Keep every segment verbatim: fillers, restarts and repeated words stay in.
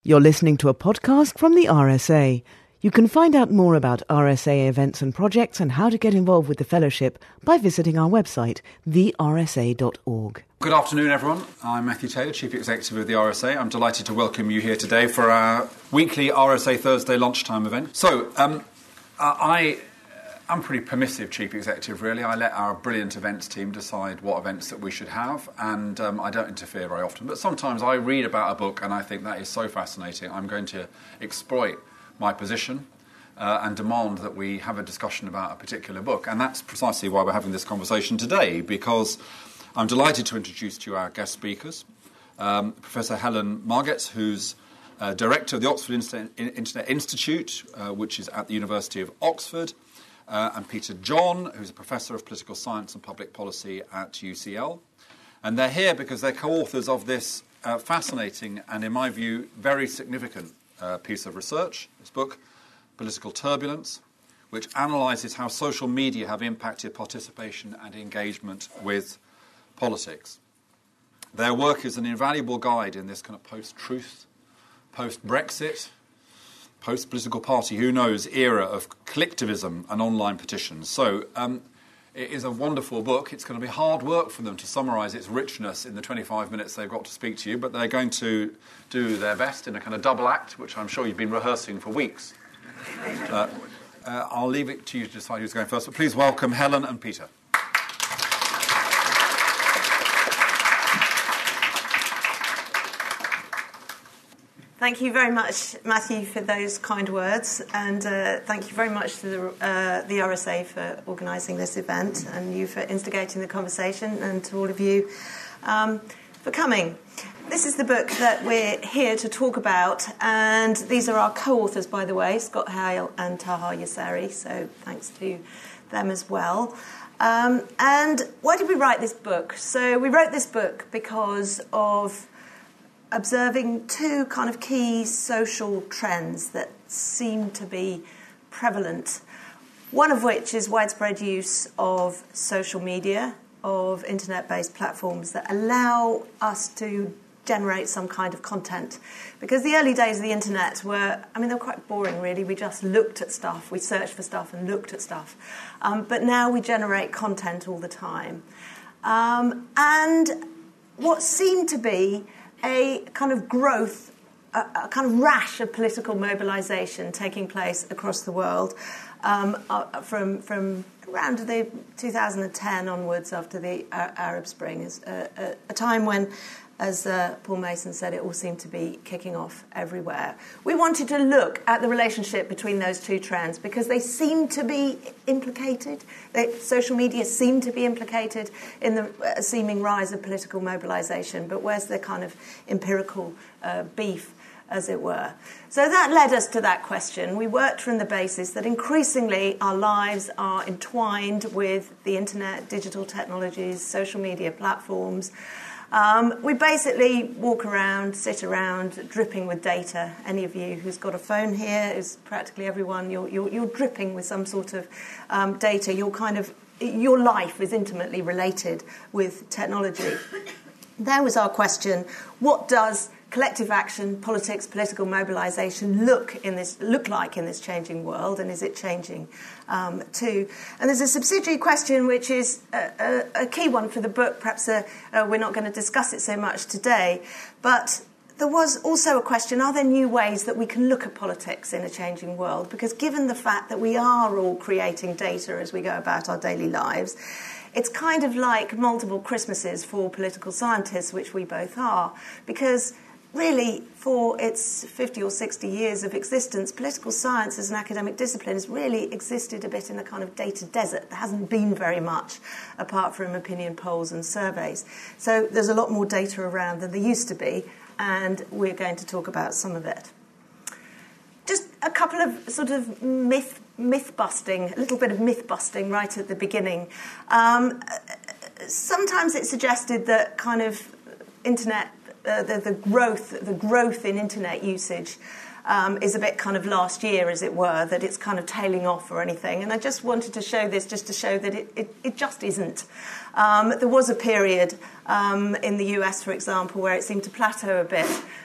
You're listening to a podcast from the R S A. You can find out more about R S A events and projects and how to get involved with the fellowship by visiting our website, the r s a dot org. Good afternoon, everyone. I'm Matthew Taylor, Chief Executive of the R S A. I'm delighted to welcome you here today for our weekly R S A Thursday lunchtime event. So, um, I... I'm a pretty permissive chief executive, really. I let our brilliant events team decide what events that we should have, and um, I don't interfere very often. But sometimes I read about a book and I think that is so fascinating, I'm going to exploit my position uh, and demand that we have a discussion about a particular book. And that's precisely why we're having this conversation today, because I'm delighted to introduce to you our guest speakers. Um, Professor Helen Margetts, who's uh, Director of the Oxford Internet Institute, uh, which is at the University of Oxford. Uh, and Peter John, who's a Professor of Political Science and Public Policy at U C L. And they're here because they're co-authors of this uh, fascinating and, in my view, very significant uh, piece of research, this book, Political Turbulence, which analyses how social media have impacted participation and engagement with politics. Their work is an invaluable guide in this kind of post-truth, post-Brexit, post-political party, who knows, era of collectivism and online petitions. So um, it is a wonderful book. It's going to be hard work for them to summarise its richness in the twenty-five minutes they've got to speak to you, but they're going to do their best in a kind of double act, which I'm sure you've been rehearsing for weeks. Uh, uh, I'll leave it to you to decide who's going first, but please welcome Helen and Peter. Thank you very much, Matthew, for those kind words, and uh, thank you very much to the, uh, the R S A for organising this event, and you for instigating the conversation, and to all of you um, for coming. This is the book that we're here to talk about, and these are our co-authors, by the way, Scott Hale and Taha Yassari, so thanks to them as well. Um, and why did we write this book? So we wrote this book because of observing two kind of key social trends that seem to be prevalent, one of which is widespread use of social media, of internet-based platforms that allow us to generate some kind of content. Because the early days of the internet were, I mean, they were quite boring, really. We just looked at stuff, we searched for stuff and looked at stuff. Um, but now we generate content all the time. Um, and what seemed to be a kind of growth, a, a kind of rash of political mobilisation taking place across the world um, uh, from from around the two thousand ten onwards, after the uh, Arab Spring, is a, a, a time when, as uh, Paul Mason said, it all seemed to be kicking off everywhere. We wanted to look at the relationship between those two trends because they seem to be implicated. They, social media seem to be implicated in the uh, seeming rise of political mobilisation, but where's the kind of empirical uh, beef, as it were? So that led us to that question. We worked from the basis that increasingly our lives are entwined with the internet, digital technologies, social media platforms. Um, we basically walk around, sit around, dripping with data. Any of you who's got a phone here, is practically everyone, you're, you're, you're dripping with some sort of um, data. You're kind of, your life is intimately related with technology. There was our question: what does collective action, politics, political mobilisation look in this look like in this changing world, and is it changing um, too? And there's a subsidiary question which is a, a, a key one for the book. Perhaps uh, uh, we're not going to discuss it so much today, but there was also a question: are there new ways that we can look at politics in a changing world? Because given the fact that we are all creating data as we go about our daily lives, it's kind of like multiple Christmases for political scientists, which we both are, because really, for its fifty or sixty years of existence, political science as an academic discipline has really existed a bit in a kind of data desert. There hasn't been very much, apart from opinion polls and surveys. So there's a lot more data around than there used to be, and we're going to talk about some of it. Just a couple of sort of myth, myth-busting, a little bit of myth-busting right at the beginning. Um, sometimes it's suggested that kind of internet Uh, the, the growth, the growth in internet usage um, is a bit kind of last year, as it were, that it's kind of tailing off or anything. And I just wanted to show this just to show that it, it, it just isn't. Um, there was a period um, in the U S, for example, where it seemed to plateau a bit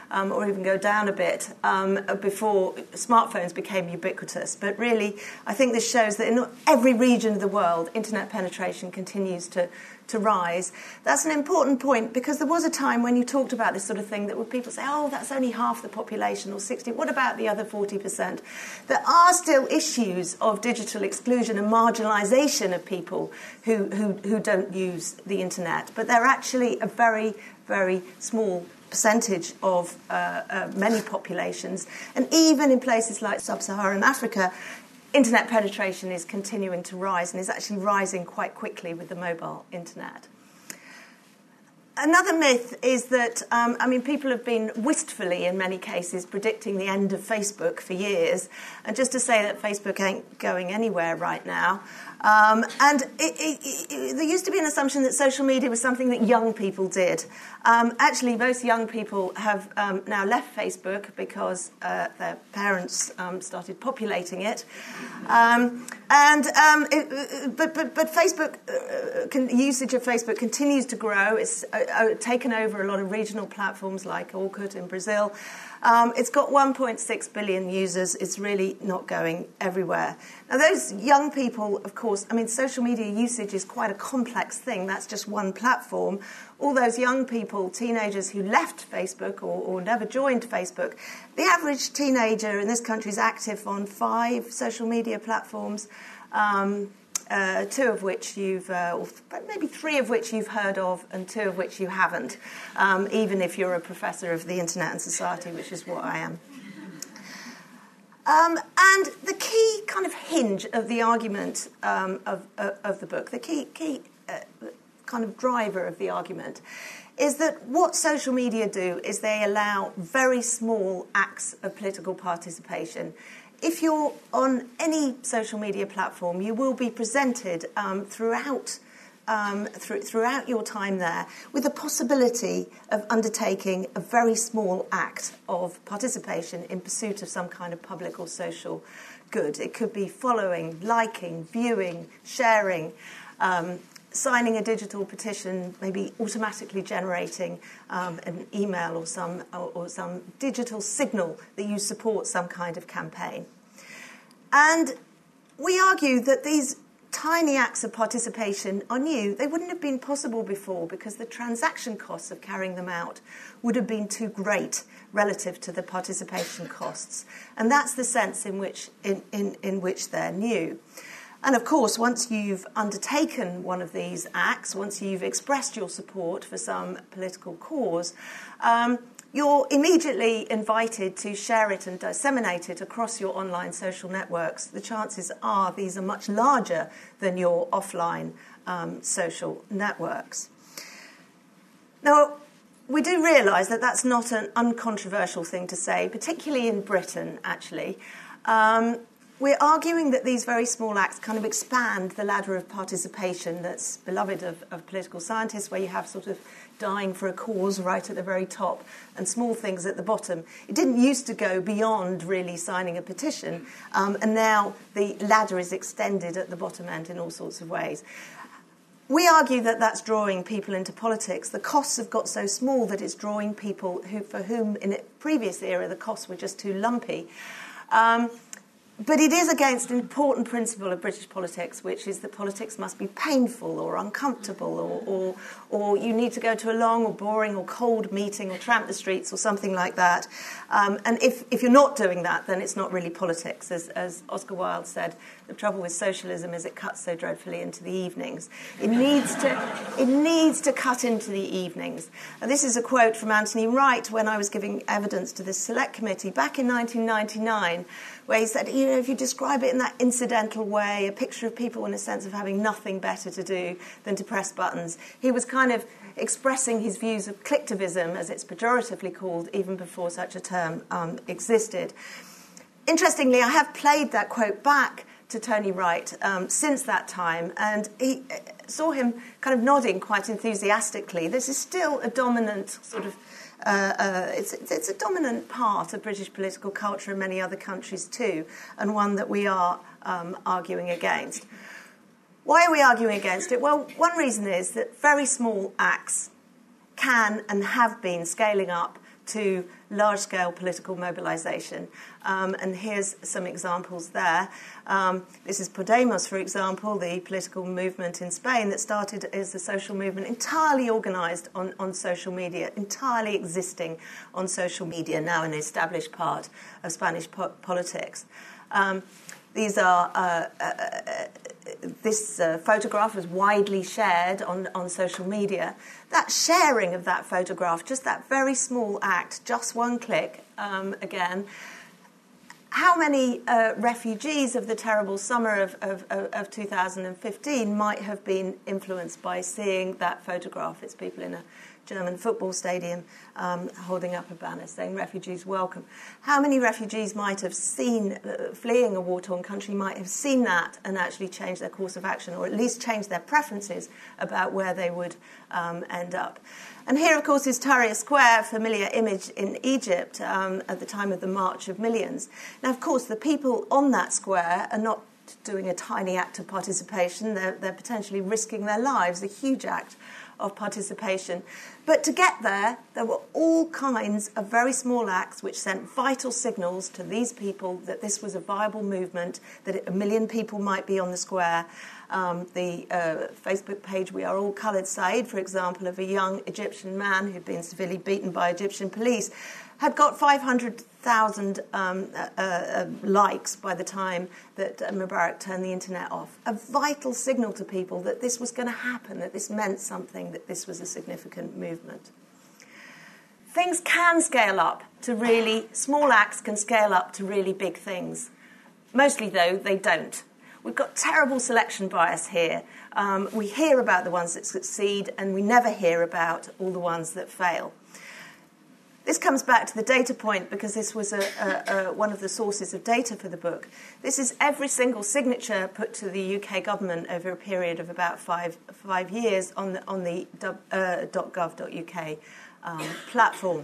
um, or even go down a bit um, before smartphones became ubiquitous. But really, I think this shows that in every region of the world, internet penetration continues to to rise. That's an important point, because there was a time when you talked about this sort of thing that would people say, oh, that's only half the population, or sixty. What about the other forty percent? There are still issues of digital exclusion and marginalisation of people who, who, who don't use the internet, but they're actually a very, very small percentage of uh, uh, many populations. And even in places like sub-Saharan Africa, internet penetration is continuing to rise, and is actually rising quite quickly with the mobile internet. Another myth is that, um, I mean, people have been wistfully, in many cases, predicting the end of Facebook for years. And just to say that Facebook ain't going anywhere right now. Um, and it, it, it, there used to be an assumption that social media was something that young people did. Um, actually, most young people have um, now left Facebook because uh, their parents um, started populating it. Um, and um, it, but, but but Facebook uh, can, usage of Facebook continues to grow. It's uh, uh, taken over a lot of regional platforms like Orkut in Brazil. Um, it's got one point six billion users. It's really not going everywhere. Now, those young people, of course, I mean, social media usage is quite a complex thing. That's just one platform. All those young people, teenagers who left Facebook or, or never joined Facebook, the average teenager in this country is active on five social media platforms, um, uh, two of which you've, uh, or maybe three of which you've heard of, and two of which you haven't, um, even if you're a professor of the Internet and Society, which is what I am. Um, and the key kind of hinge of the argument um, of, of, of the book, the key, key uh, kind of driver of the argument, is that what social media do is they allow very small acts of political participation. If you're on any social media platform, you will be presented um, throughout Um, through, throughout your time there with the possibility of undertaking a very small act of participation in pursuit of some kind of public or social good. It could be following, liking, viewing, sharing, um, signing a digital petition, maybe automatically generating um, an email or some, or, or some digital signal that you support some kind of campaign. And we argue that these tiny acts of participation are new. They wouldn't have been possible before because the transaction costs of carrying them out would have been too great relative to the participation costs. And that's the sense in which in, in, in which they're new. And of course, once you've undertaken one of these acts, once you've expressed your support for some political cause, um, you're immediately invited to share it and disseminate it across your online social networks. The chances are these are much larger than your offline um, social networks. Now, we do realise that that's not an uncontroversial thing to say, particularly in Britain, actually. Um, we're arguing that these very small acts kind of expand the ladder of participation that's beloved of, of political scientists, where you have sort of dying for a cause right at the very top and small things at the bottom. It didn't used to go beyond really signing a petition, um, and now the ladder is extended at the bottom end in all sorts of ways. We argue that that's drawing people into politics. The costs have got so small that it's drawing people who, for whom in a previous era the costs were just too lumpy. Um, But it is against an important principle of British politics, which is that politics must be painful or uncomfortable, or, or, or you need to go to a long or boring or cold meeting or tramp the streets or something like that. Um, and if, if you're not doing that, then it's not really politics. As, as Oscar Wilde said, the trouble with socialism is it cuts so dreadfully into the evenings. It needs to, it needs to cut into the evenings. And this is a quote from Anthony Wright when I was giving evidence to this select committee back in nineteen ninety-nine, where he said, you know, if you describe it in that incidental way, a picture of people in a sense of having nothing better to do than to press buttons, he was kind of expressing his views of clicktivism, as it's pejoratively called, even before such a term um, existed. Interestingly, I have played that quote back to Tony Wright um, since that time, and he uh, saw him kind of nodding quite enthusiastically. This is still a dominant sort of Uh, uh, it's, it's a dominant part of British political culture in many other countries too, and one that we are um, arguing against. Why are we arguing against it? Well, one reason is that very small acts can and have been scaling up to large-scale political mobilization. Um, and here's some examples there. Um, this is Podemos, for example, the political movement in Spain that started as a social movement entirely organized on, on social media, entirely existing on social media, now an established part of Spanish po- politics. Um, these are... Uh, uh, This uh, photograph was widely shared on, on social media. That sharing of that photograph, just that very small act, just one click, um, again, how many uh, refugees of the terrible summer of, of, of two thousand fifteen might have been influenced by seeing that photograph? It's people in a German football stadium um, holding up a banner saying refugees welcome. How many refugees might have seen, uh, fleeing a war-torn country, might have seen that and actually changed their course of action, or at least changed their preferences about where they would um, end up? And here, of course, is Tahrir Square, a familiar image in Egypt um, at the time of the March of Millions. Now, of course, the people on that square are not doing a tiny act of participation. They're, they're potentially risking their lives, a huge act of participation. But to get there, there were all kinds of very small acts which sent vital signals to these people that this was a viable movement, that a million people might be on the square. Um, the uh, Facebook page We Are All Coloured Said, for example, of a young Egyptian man who'd been severely beaten by Egyptian police, had got five hundred thousand um, uh, uh, likes by the time that uh, Mubarak turned the internet off. A vital signal to people that this was going to happen, that this meant something, that this was a significant movement. Things can scale up to really, small acts can scale up to really big things. Mostly, though, they don't. We've got terrible selection bias here. Um, we hear about the ones that succeed, and we never hear about all the ones that fail. This comes back to the data point because this was a, a, a, one of the sources of data for the book. This is every single signature put to the U K government over a period of about five five years on the on the uh, .gov dot U K um, platform.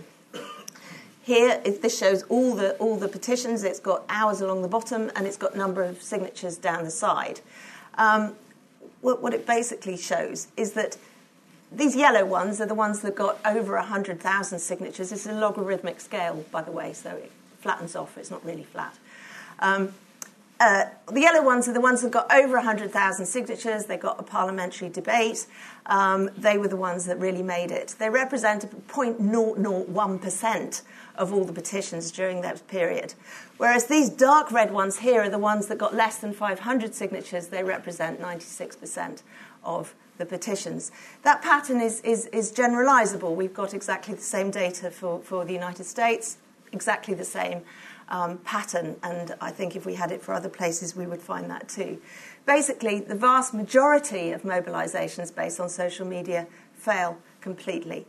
Here, if this shows all the all the petitions. It's got hours along the bottom and it's got number of signatures down the side. Um, what, what it basically shows is that these yellow ones are the ones that got over one hundred thousand signatures. This is a logarithmic scale, by the way, so it flattens off. It's not really flat. Um, uh, the yellow ones are the ones that got over one hundred thousand signatures. They got a parliamentary debate. Um, they were the ones that really made it. They represent zero point zero zero one percent of all the petitions during that period. Whereas these dark red ones here are the ones that got less than five hundred signatures. They represent ninety-six percent of the petitions. That pattern is, is, is generalizable. We've got exactly the same data for, for the United States, exactly the same um, pattern, and I think if we had it for other places, we would find that too. Basically, the vast majority of mobilizations based on social media fail completely.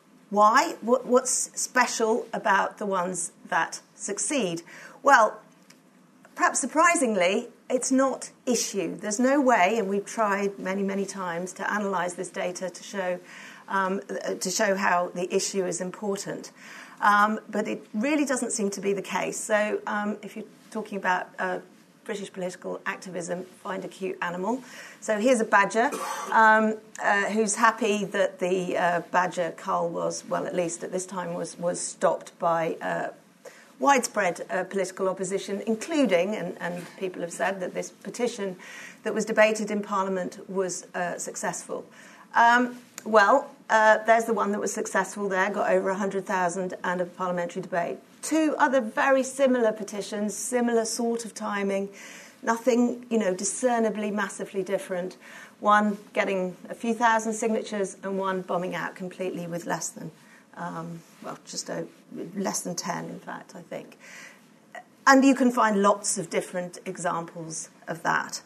Why? What, what's special about the ones that succeed? Well, perhaps surprisingly, it's not issue. There's no way, and we've tried many, many times to analyse this data to show um, to show how the issue is important. Um, but it really doesn't seem to be the case. So um, if you're talking about uh, British political activism, find a cute animal. So here's a badger um, uh, who's happy that the uh, badger cull was, well, at least at this time, was, was stopped by uh, widespread uh, political opposition, including, and, and people have said that this petition that was debated in Parliament was uh, successful. Um, well, uh, there's the one that was successful there, got over one hundred thousand and a parliamentary debate. Two other very similar petitions, similar sort of timing, nothing, you know, discernibly massively different. One getting a few thousand signatures and one bombing out completely with less than Um, well, just a, less than ten, in fact, I think. And you can find lots of different examples of that.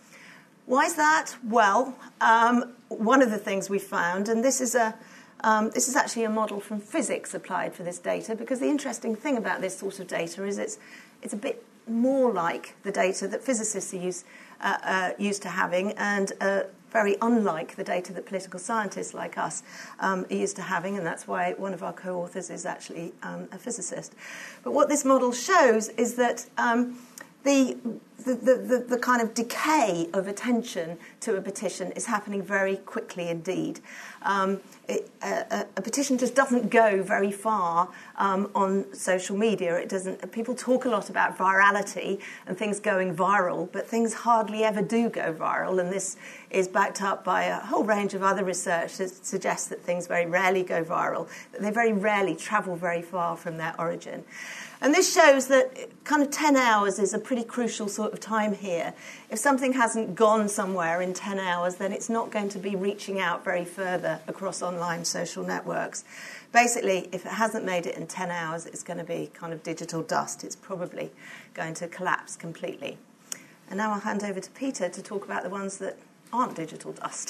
Why is that? Well, um, one of the things we found, and this is a um, this is actually a model from physics applied for this data, because the interesting thing about this sort of data is it's it's a bit more like the data that physicists are used, uh, uh, used to having, and uh, very unlike the data that political scientists like us um, are used to having, and that's why one of our co-authors is actually um, a physicist. But what this model shows is that um, the the, the, the, the kind of decay of attention to a petition is happening very quickly indeed. Um, it, a, a petition just doesn't go very far um, on social media. It doesn't. People talk a lot about virality and things going viral, but things hardly ever do go viral, and this is backed up by a whole range of other research that suggests that things very rarely go viral, that they very rarely travel very far from their origin. And this shows that kind of ten hours is a pretty crucial sort of time here. If something hasn't gone somewhere in ten hours, then it's not going to be reaching out very further across online social networks. Basically, if it hasn't made it in ten hours, it's going to be kind of digital dust. It's probably going to collapse completely. And now I'll hand over to Peter to talk about the ones that aren't digital dust.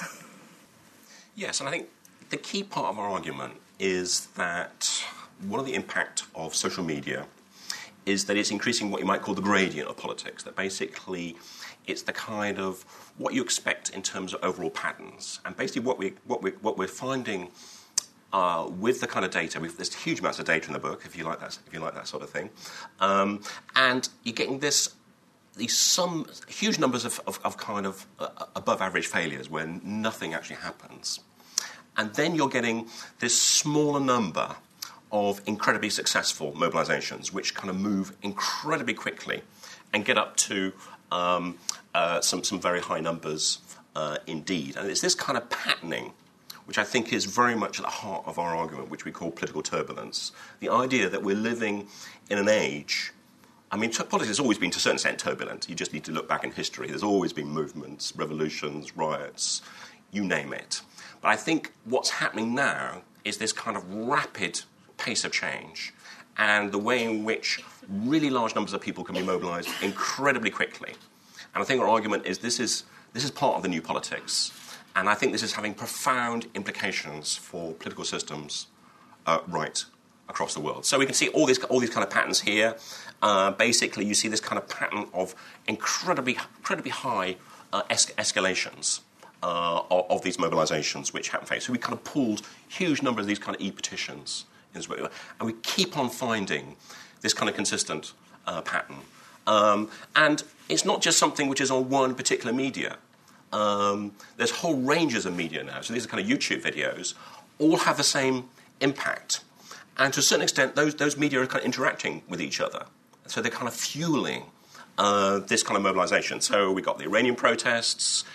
Yes, and I think the key part of our argument is that one of the impact of social media is that it's increasing what you might call the gradient of politics, that basically it's the kind of what you expect in terms of overall patterns. And basically what, we, what, we, what we're finding uh, with the kind of data, we've, there's huge amounts of data in the book, if you like that, if you like that sort of thing, um, and you're getting this these some huge numbers of, of, of kind of uh, above average failures where nothing actually happens. And then you're getting this smaller number of incredibly successful mobilizations, which kind of move incredibly quickly and get up to um, uh, some, some very high numbers uh, indeed. And it's this kind of patterning which I think is very much at the heart of our argument, which we call political turbulence. The idea that we're living in an age, I mean, t- politics has always been to a certain extent turbulent. You just need to look back in history. There's always been movements, revolutions, riots, you name it. But I think what's happening now is this kind of rapid pace of change and the way in which really large numbers of people can be mobilised incredibly quickly. And I think our argument is this is this is part of the new politics. And I think this is having profound implications for political systems uh, right across the world. So we can see all these all these kind of patterns here. Uh, basically, you see this kind of pattern of incredibly incredibly high uh, es- escalations uh, of, of these mobilisations which happen. So we kind of pulled huge number of these kind of e-petitions, and we keep on finding this kind of consistent uh, pattern. Um, and it's not just something which is on one particular media. Um, there's whole ranges of media now. So these are kind of YouTube videos, all have the same impact. And to a certain extent, those, those media are kind of interacting with each other. So they're kind of fueling uh, this kind of mobilization. So we got the Iranian protests.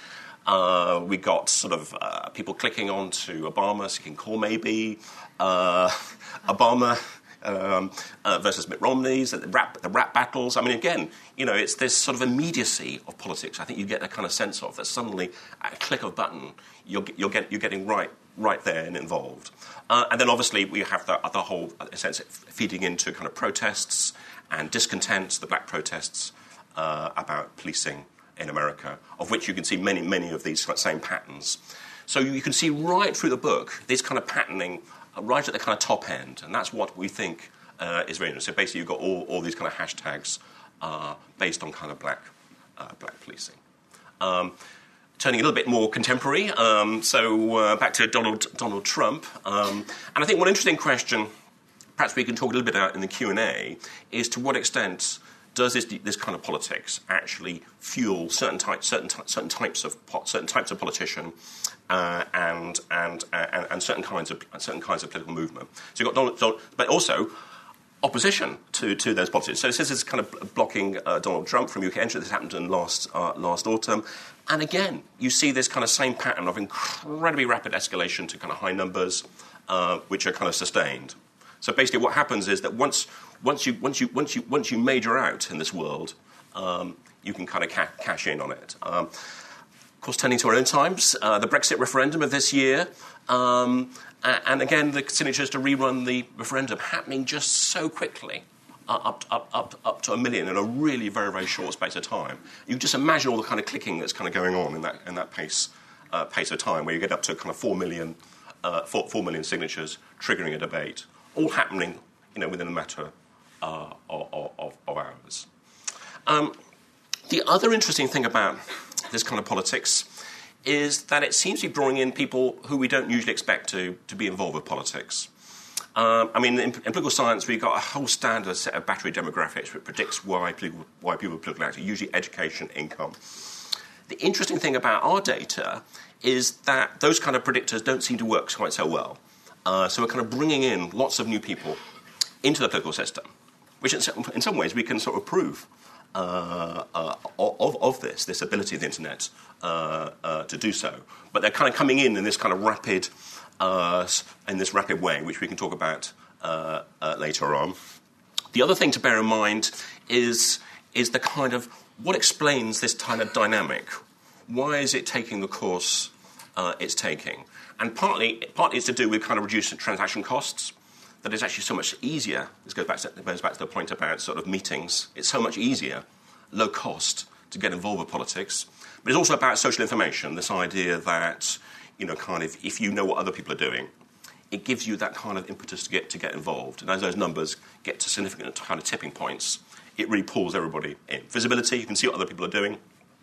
Uh, we got sort of uh, people clicking on to Obama, seeking call maybe. Uh, Obama um, uh, versus Mitt Romney's, the rap, the rap battles. I mean, again, you know, it's this sort of immediacy of politics. I think you get a kind of sense of that suddenly, at a click of a button, you're, you're, get, you're getting right right there and involved. Uh, and then obviously we have the, the whole uh, sense feeding into kind of protests and discontent, the black protests uh, about policing in America, of which you can see many, many of these same patterns. So you can see right through the book this kind of patterning uh, right at the kind of top end, and that's what we think uh, is very interesting. So basically you've got all, all these kind of hashtags uh, based on kind of black, uh, black policing. Um, Turning a little bit more contemporary, um, so uh, back to Donald Donald Trump. Um, and I think one interesting question, perhaps we can talk a little bit about in the Q and A, is to what extent does this this kind of politics actually fuel certain types certain ty- certain types of certain types of politician uh, and, and and and certain kinds of certain kinds of political movement. So you've got Donald, Donald but also opposition to, to those politics. So this is kind of blocking uh, Donald Trump from U K entry. This happened in last uh, last autumn. And again, you see this kind of same pattern of incredibly rapid escalation to kind of high numbers, uh, which are kind of sustained. So basically, what happens is that once once you once you once you once you major out in this world, um, you can kind of ca- cash in on it. Um, of course, turning to our own times, uh, the Brexit referendum of this year. Um, And again, the signatures to rerun the referendum happening just so quickly, uh, up, up, up, up to a million in a really very, very short space of time. You can just imagine all the kind of clicking that's kind of going on in that in that pace uh, pace of time, where you get up to kind of four million, uh, four, four million signatures triggering a debate, all happening, you know, within a matter uh, of, of, of hours. Um, the other interesting thing about this kind of politics is that it seems to be drawing in people who we don't usually expect to, to be involved with politics. Um, I mean, in, in political science, we've got a whole standard set of battery demographics which predicts why people, why people are politically active, usually education, income. The interesting thing about our data is that those kind of predictors don't seem to work quite so well. Uh, so we're kind of bringing in lots of new people into the political system, which in some, in some ways we can sort of prove uh, uh, of, of this, this ability of the internet uh, uh, to do so. But they're kind of coming in in this kind of rapid, uh, in this rapid way, which we can talk about uh, uh, later on. The other thing to bear in mind is, is the kind of, what explains this kind of dynamic? Why is it taking the course uh, it's taking? And partly, partly it's to do with kind of reducing transaction costs. That it's actually so much easier. This goes back to, goes back to the point about sort of meetings. It's so much easier, low cost, to get involved with politics. But it's also about social information. This idea that, you know, kind of if you know what other people are doing, it gives you that kind of impetus to get to get involved. And as those numbers get to significant kind of tipping points, it really pulls everybody in. Visibility, you can see what other people are doing.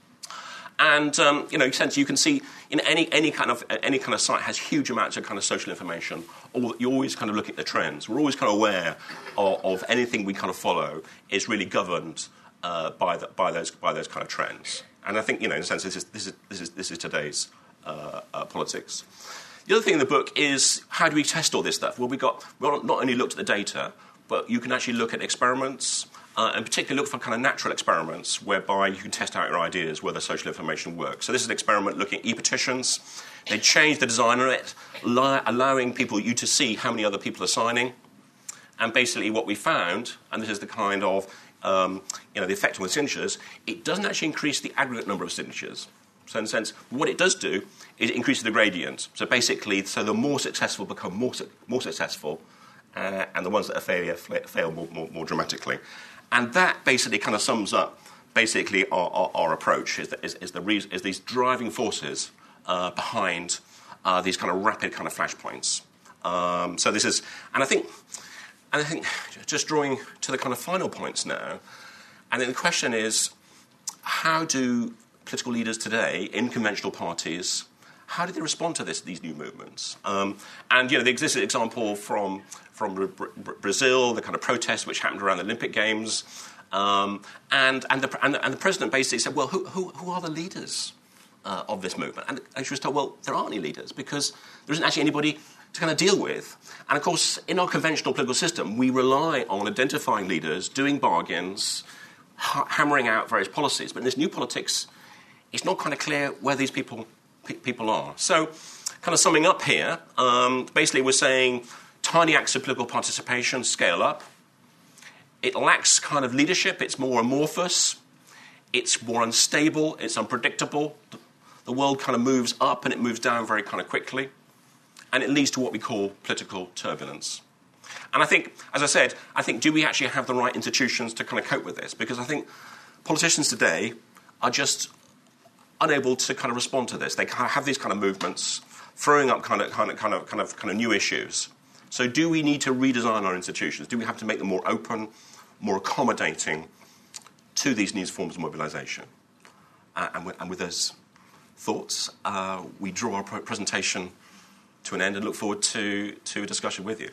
And um, you know, sense you can see in any any kind of any kind of site has huge amounts of kind of social information. Or you always kind of look at the trends. We're always kind of aware of, of anything we kind of follow is really governed uh, by the, by those by those kind of trends. And I think, you know, in a sense, this is this is this is this is today's uh, uh, politics. The other thing in the book is how do we test all this stuff? Well, we got we not only looked at the data, but you can actually look at experiments. Uh, and particularly look for kind of natural experiments whereby you can test out your ideas whether social information works. So this is an experiment looking at e-petitions. They changed the design of it, li- allowing people you to see how many other people are signing. And basically what we found, and this is the kind of um, you know the effect on the signatures, it doesn't actually increase the aggregate number of signatures. So in a sense, what it does do is it increases the gradient. So basically, so the more successful become more su- more successful, uh, and the ones that are failure fail more, more, more dramatically. And that basically kind of sums up basically our, our, our approach is, the, is, is, the reason, is these driving forces uh, behind uh, these kind of rapid kind of flashpoints. Um, so this is, and I think, and I think just drawing to the kind of final points now, and then the question is, how do political leaders today in conventional parties, how do they respond to this, these new movements? Um, and, you know, there exists an example from, from Br- Br- Brazil, the kind of protests which happened around the Olympic Games. Um, and, and, the, and, the, and the president basically said, well, who, who, who are the leaders uh, of this movement? And, and she was told, well, there aren't any leaders because there isn't actually anybody to kind of deal with. And, of course, in our conventional political system, we rely on identifying leaders, doing bargains, ha- hammering out various policies. But in this new politics, it's not kind of clear where these people people are. So, kind of summing up here, um, basically we're saying tiny acts of political participation scale up. It lacks kind of leadership. It's more amorphous. It's more unstable. It's unpredictable. The world kind of moves up and it moves down very kind of quickly. And it leads to what we call political turbulence. And I think, as I said, I think do we actually have the right institutions to kind of cope with this? Because I think politicians today are just unable to kind of respond to this. They kind of have these kind of movements, throwing up kind of kind of kind of kind of kind of new issues. So, do we need to redesign our institutions? Do we have to make them more open, more accommodating to these new forms of mobilisation? Uh, and, with, and with those thoughts, uh, we draw our presentation to an end and look forward to to a discussion with you.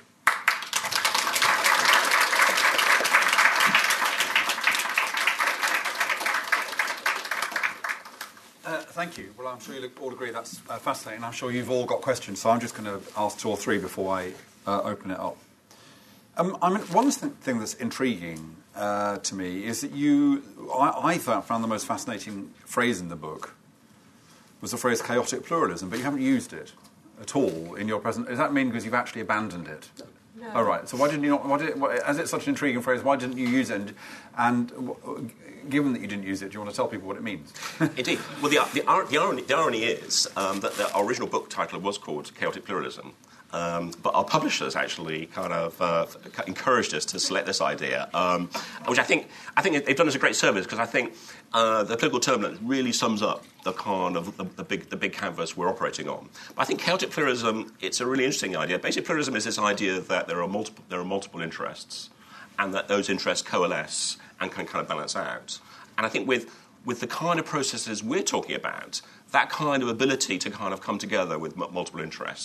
Thank you. Well, I'm sure you'll all agree that's uh, fascinating. I'm sure you've all got questions, so I'm just going to ask two or three before I uh, open it up. Um, I mean, one th- thing that's intriguing uh, to me is that you, I, I found the most fascinating phrase in the book was the phrase chaotic pluralism, but you haven't used it at all in your present. Does that mean because you've actually abandoned it? No. Oh, right. So why didn't you not? Why did, why, as it's such an intriguing phrase, why didn't you use it? And, and w- given that you didn't use it, do you want to tell people what it means? Indeed. Well, the, the, the, irony, the irony is um, that the original book title was called Chaotic Pluralism. Um, but our publishers actually kind of uh, encouraged us to select this idea, um, which I think I think they've done us a great service because I think uh, the political turbulence really sums up the kind of the, the big the big canvas we're operating on. But I think chaotic pluralism, it's a really interesting idea. Basic pluralism is this idea that there are multiple there are multiple interests, and that those interests coalesce and can kind of balance out. And I think with with the kind of processes we're talking about, that kind of ability to kind of come together with m- multiple interests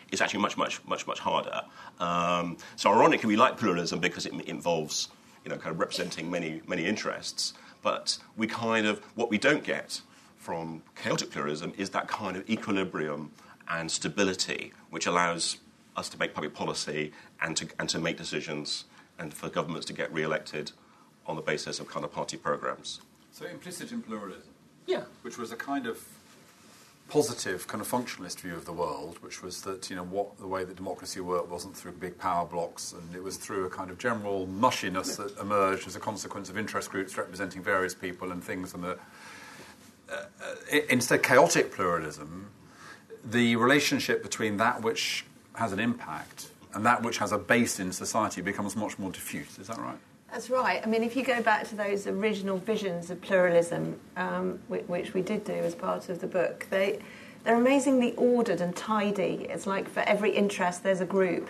is actually much, much, much, much harder. Um, so ironically, we like pluralism because it involves, you know, kind of representing many, many interests. But we kind of, what we don't get from chaotic pluralism is that kind of equilibrium and stability which allows us to make public policy and to and to make decisions and for governments to get re-elected on the basis of kind of party programs. So implicit in pluralism, yeah, which was a kind of positive kind of functionalist view of the world, which was that, you know, what the way that democracy worked wasn't through big power blocks, and it was through a kind of general mushiness that emerged as a consequence of interest groups representing various people and things. And the, uh, uh, instead, chaotic pluralism, the relationship between that which has an impact and that which has a base in society becomes much more diffuse. Is that right? That's right. I mean, if you go back to those original visions of pluralism, um, which, which we did do as part of the book, they, they're amazingly ordered and tidy. It's like for every interest there's a group.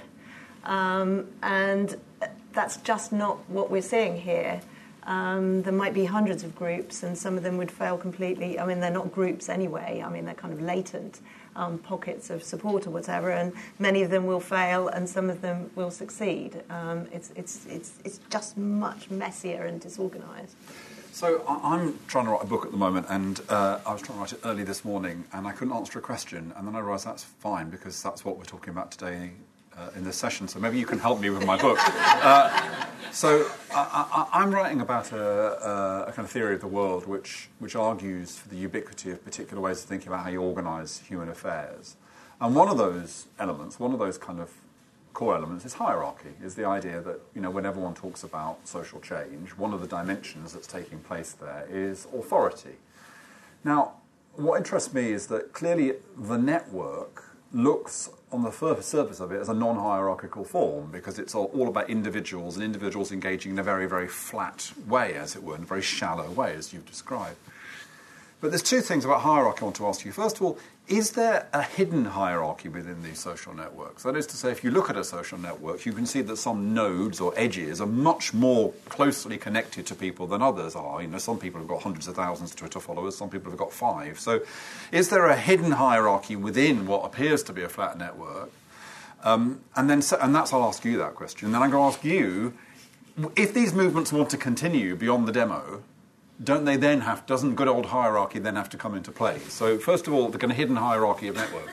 Um, and that's just not what we're seeing here. Um, there might be hundreds of groups, and some of them would fail completely. I mean, they're not groups anyway. I mean, they're kind of latent um, pockets of support or whatever, and many of them will fail, and some of them will succeed. Um, it's it's it's it's just much messier and disorganised. So I'm trying to write a book at the moment, and uh, I was trying to write it early this morning, and I couldn't answer a question, and then I realised that's fine because that's what we're talking about today. Uh, in this session, so maybe you can help me with my book. Uh, so I, I, I'm writing about a, a, a kind of theory of the world which, which argues for the ubiquity of particular ways of thinking about how you organise human affairs. And one of those elements, one of those kind of core elements is hierarchy, is the idea that, you know, when everyone talks about social change, one of the dimensions that's taking place there is authority. Now, what interests me is that clearly the network looks on the surface of it as a non-hierarchical form because it's all, all about individuals and individuals engaging in a very, very flat way, as it were, in a very shallow way, as you've described. But there's two things about hierarchy I want to ask you. First of all, is there a hidden hierarchy within these social networks? That is to say, if you look at a social network, you can see that some nodes or edges are much more closely connected to people than others are. You know, some people have got hundreds of thousands of Twitter followers, some people have got five. So is there a hidden hierarchy within what appears to be a flat network? Um, and then, and that's, I'll ask you that question. Then I'm going to ask you, if these movements want to continue beyond the demo, don't they then have, doesn't good old hierarchy then have to come into play? So first of all, the kind of hidden hierarchy of networks.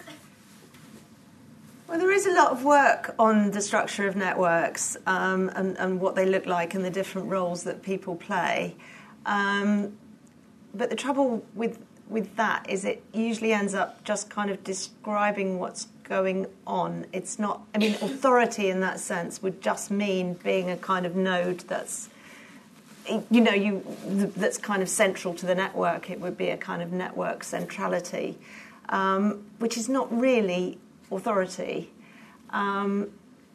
Well, there is a lot of work on the structure of networks um, and, and what they look like and the different roles that people play. Um, but the trouble with with that is it usually ends up just kind of describing what's going on. It's not, I mean, authority in that sense would just mean being a kind of node that's, you know, you that's kind of central to the network. It would be a kind of network centrality, um, which is not really authority. Um,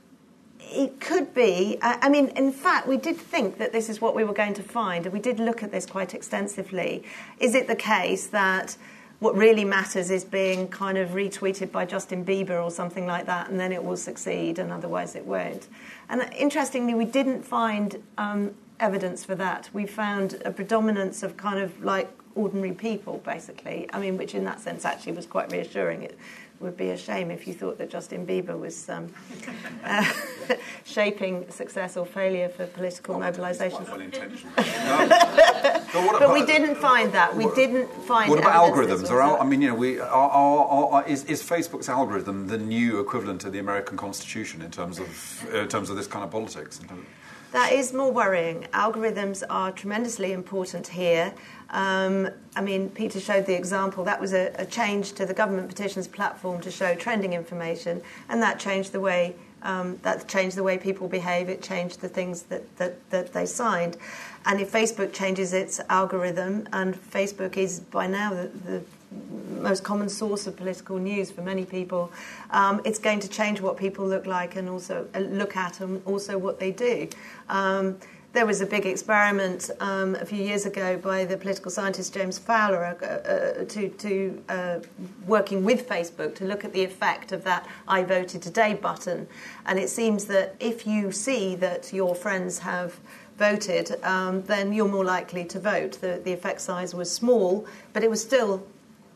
it could be, I, I mean, in fact, we did think that this is what we were going to find, and we did look at this quite extensively. Is it the case that what really matters is being kind of retweeted by Justin Bieber or something like that, and then it will succeed, and otherwise it won't? And interestingly, we didn't find Um, evidence for that. We found a predominance of kind of like ordinary people, basically. I mean, which in that sense actually was quite reassuring. It would be a shame if you thought that Justin Bieber was um, uh, shaping success or failure for political oh, mobilisation. Well intentioned. um, but, but we didn't find that. We what, didn't find. What about algorithms? Or al- I mean, you know, we are, are, are, is, is Facebook's algorithm the new equivalent to the American Constitution in terms of in terms of this kind of politics? That is more worrying. Algorithms are tremendously important here. Um, I mean, Peter showed the example. That was a, a change to the government petitions platform to show trending information, and that changed the way um, that changed the way people behave. It changed the things that, that, that they signed. And if Facebook changes its algorithm, and Facebook is by now the, the most common source of political news for many people, um, it's going to change what people look like and also uh, look at and also what they do. Um, there was a big experiment um, a few years ago by the political scientist James Fowler uh, uh, to, to uh, working with Facebook to look at the effect of that I voted today button. And it seems that if you see that your friends have voted, um, then you're more likely to vote. The, the effect size was small, but it was still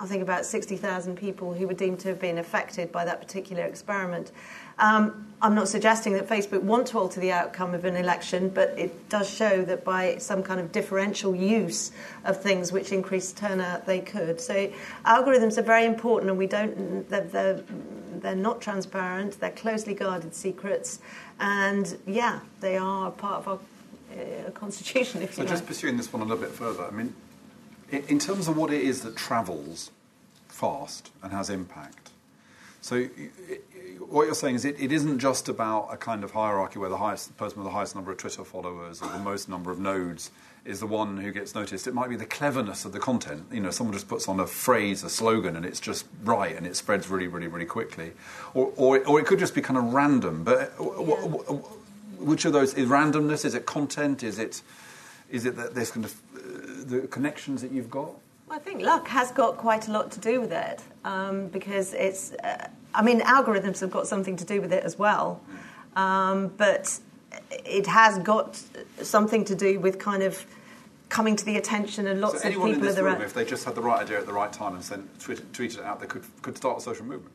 I think, about sixty thousand people who were deemed to have been affected by that particular experiment. Um, I'm not suggesting that Facebook want to alter the outcome of an election, but it does show that by some kind of differential use of things which increase turnout, they could. So algorithms are very important, and we don't. They're, they're, they're not transparent. They're closely guarded secrets, and yeah, they are part of our uh, constitution. If so, you just like. pursuing this one a little bit further. I mean, in, in terms of what it is that travels fast and has impact. So it, what you're saying is it, it isn't just about a kind of hierarchy where the highest the person with the highest number of Twitter followers or the most number of nodes is the one who gets noticed. It might be the cleverness of the content. You know, someone just puts on a phrase, a slogan, and it's just right, and it spreads really, really, really quickly. Or, or, or it could just be kind of random. But yeah. w- w- w- which of those is randomness? Is it content? Is it is it that there's kind of uh, the connections that you've got? I think luck has got quite a lot to do with it, um, because it's, uh, I mean, algorithms have got something to do with it as well, um, but it has got something to do with kind of coming to the attention of lots so of people. Anyone in this at the room, ra- if they just had the right idea at the right time and sent, tweet, tweeted it out, they could, could start a social movement?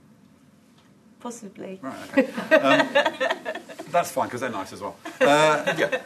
Possibly. Right, okay. um, that's fine, because they're nice as well. Uh, yeah.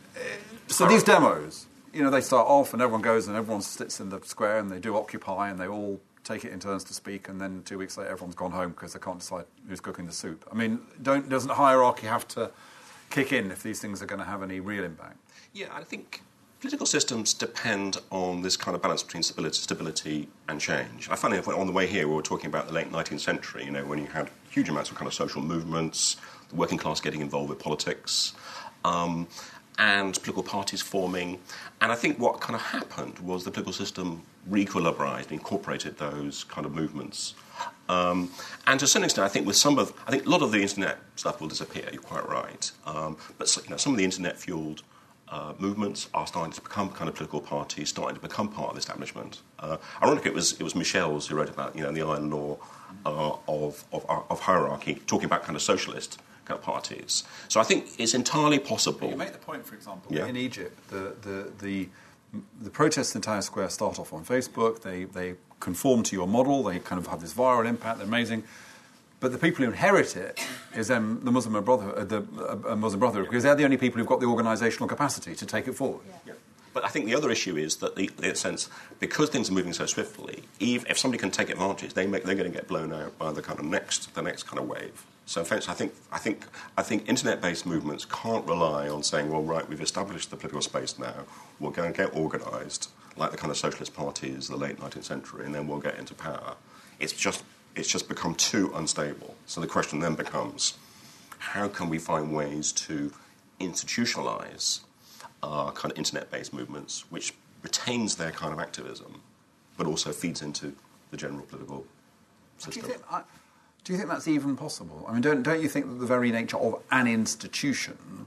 So these demos... You know, they start off and everyone goes and everyone sits in the square and they do Occupy and they all take it in turns to speak, and then two weeks later everyone's gone home because they can't decide who's cooking the soup. I mean, don't, doesn't hierarchy have to kick in if these things are going to have any real impact? Yeah, I think political systems depend on this kind of balance between stability, stability and change. I find it on the way here we were talking about the late nineteenth century, you know, when you had huge amounts of kind of social movements, the working class getting involved with politics, um, and political parties forming. And I think what kind of happened was the political system re-equilibrized, incorporated those kind of movements. Um, and to some extent, I think with some of, I think a lot of the internet stuff will disappear, you're quite right. Um, but you know, some of the internet-fueled uh, movements are starting to become kind of political parties, starting to become part of the establishment. Uh, ironically, it was, it was Michels who wrote about, you know, the iron law uh, of, of, of hierarchy, talking about kind of socialist kind of parties. So I think it's entirely possible. You make the point, for example, yeah. in Egypt, the, the, the, the protests in Tahrir Square start off on Facebook, they, they conform to your model, they kind of have this viral impact, they're amazing. But the people who inherit it is then the Muslim Brotherhood, the uh, Muslim Brotherhood, because they're the only people who've got the organisational capacity to take it forward. Yeah. Yeah. But I think the other issue is that, the, in a sense, because things are moving so swiftly, if, if somebody can take advantage, they make, they're going to get blown out by the kind of next, the next kind of wave. So, in fact, I think, I think, I think internet-based movements can't rely on saying, well, right, we've established the political space now, we'll go and get organised, like the kind of socialist parties of the late nineteenth century, and then we'll get into power. It's just, it's just become too unstable. So the question then becomes, how can we find ways to institutionalise our kind of internet-based movements, which retains their kind of activism, but also feeds into the general political system? Do you think, I, do you think that's even possible? I mean, don't don't you think that the very nature of an institution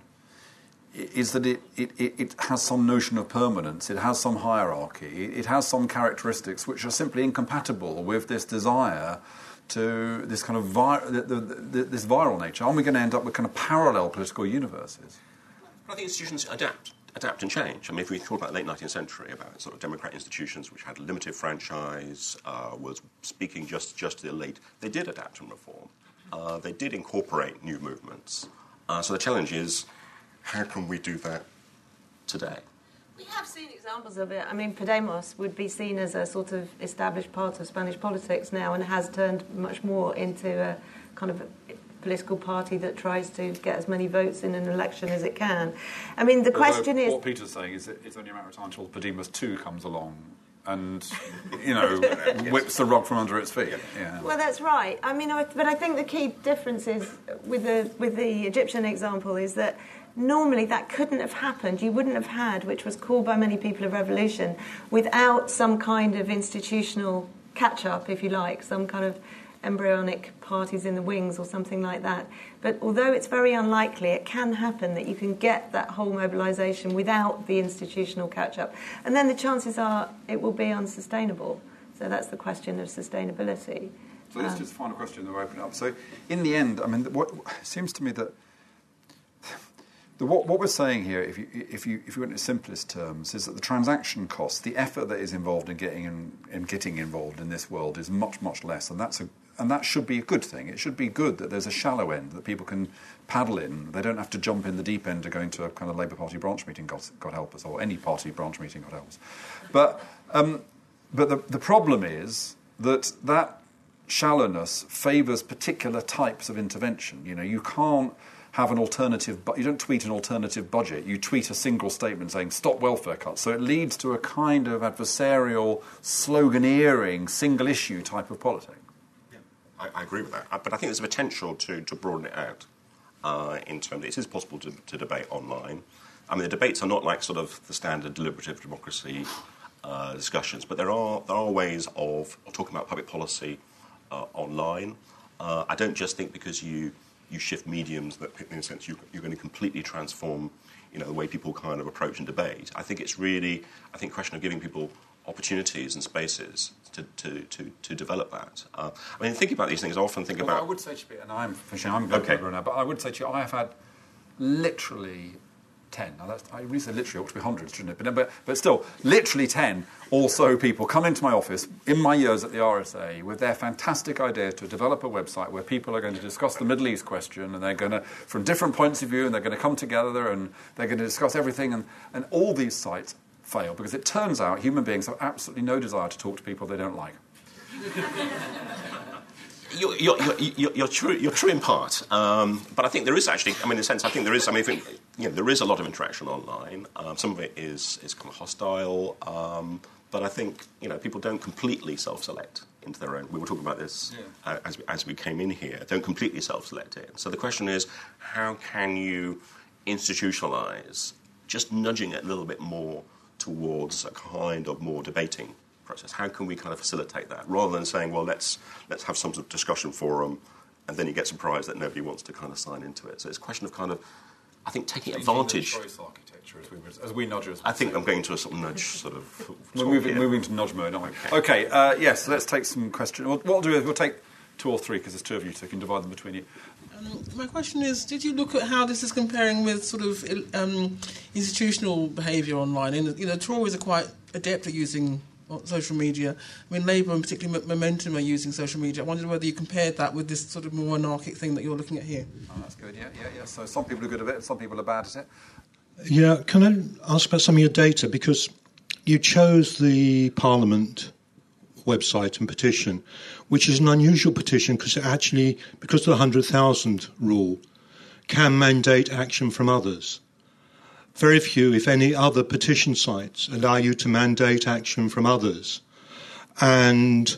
is that it, it, it has some notion of permanence, it has some hierarchy, it has some characteristics which are simply incompatible with this desire to this kind of vi- the, the, the, this viral nature? Aren't we going to end up with kind of parallel political universes? I think institutions adapt. adapt and change. I mean, if we talk about the late nineteenth century, about sort of democratic institutions which had limited franchise, uh, was speaking just, just to the elite, they did adapt and reform. Uh, they did incorporate new movements. Uh, so the challenge is, how can we do that today? We have seen examples of it. I mean, Podemos would be seen as a sort of established part of Spanish politics now and has turned much more into a kind of political party that tries to get as many votes in an election as it can. I mean, the Although question is... What Peter's saying is that it's only a matter of time until Podemos two comes along and, you know, whips the rug from under its feet. Yeah. Well, that's right. I mean, I, but I think the key difference is with the with the Egyptian example is that normally that couldn't have happened. You wouldn't have had, which was called by many people a revolution, without some kind of institutional catch-up, if you like, some kind of embryonic parties in the wings or something like that. But although it's very unlikely, it can happen that you can get that whole mobilisation without the institutional catch-up. And then the chances are it will be unsustainable. So that's the question of sustainability. So this is just a final question that we'll open up. So in the end, I mean, what it seems to me that The, what, what we're saying here, if you, if you if you went in simplest terms, is that the transaction cost, the effort that is involved in getting in, in getting involved in this world, is much much less, and that's a and that should be a good thing. It should be good that there's a shallow end that people can paddle in. They don't have to jump in the deep end to go into a kind of Labour Party branch meeting, God, God help us, or any party branch meeting, God help us. But um, but the the problem is that that shallowness favours particular types of intervention. You know, you can't have an alternative, but you don't tweet an alternative budget. You tweet a single statement saying stop welfare cuts. So it leads to a kind of adversarial, sloganeering, single issue type of politics. Yeah, I, I agree with that. But I think there's a potential to, to broaden it out uh, in terms of it is possible to, to debate online. I mean, the debates are not like sort of the standard deliberative democracy uh, discussions, but there are there are ways of, of talking about public policy uh, online. Uh, I don't just think because you you shift mediums that, in a sense, you, you're going to completely transform, you know, the way people kind of approach and debate. I think it's really, I think, a question of giving people opportunities and spaces to to, to, to develop that. Uh, I mean, thinking about these things, I often think well, about... I would say to you, and I'm finishing, I'm going okay. over now, but I would say to you, I have had literally ten. Now, that's, I really say literally, it ought to be hundreds, shouldn't it? But, but, but still, literally ten or so people come into my office in my years at the R S A with their fantastic idea to develop a website where people are going to discuss the Middle East question, and they're going to, from different points of view, and they're going to come together and they're going to discuss everything. And, and all these sites fail because it turns out human beings have absolutely no desire to talk to people they don't like. You're, you're, you're, you're, true, you're true in part, um, but I think there is actually, I mean, in a sense, I think there is, I mean, I think, you know, there is a lot of interaction online. Um, some of it is, is kind of hostile, um, but I think, you know, people don't completely self-select into their own. We were talking about this yeah. uh, as, as we came in here. Don't completely self-select in. So the question is, how can you institutionalise just nudging it a little bit more towards a kind of more debating process? How can we kind of facilitate that rather than saying, well, let's let's have some sort of discussion forum, and then you get surprised that nobody wants to kind of sign into it. So it's a question of kind of, I think, taking advantage. Choice architecture, as we, as we nudgers. I think I'm going to a sort of nudge sort of. We're moving, moving to nudge mode, aren't we? Okay. okay uh, yes. So let's take some questions. What we'll do is we'll take two or three because there's two of you, so you can divide them between you. Um, my question is, did you look at how this is comparing with sort of um, institutional behaviour online? And you know, Tories are quite adept at using social media. I mean, Labour and particularly Momentum are using social media. I wondered whether you compared that with this sort of more anarchic thing that you're looking at here. Oh, that's good, yeah, yeah, yeah. So some people are good at it and some people are bad at it. Yeah, can I ask about some of your data? Because you chose the Parliament website and petition, which is an unusual petition because it actually, because of the one hundred thousand rule, can mandate action from others. Very few, if any, other petition sites allow you to mandate action from others. And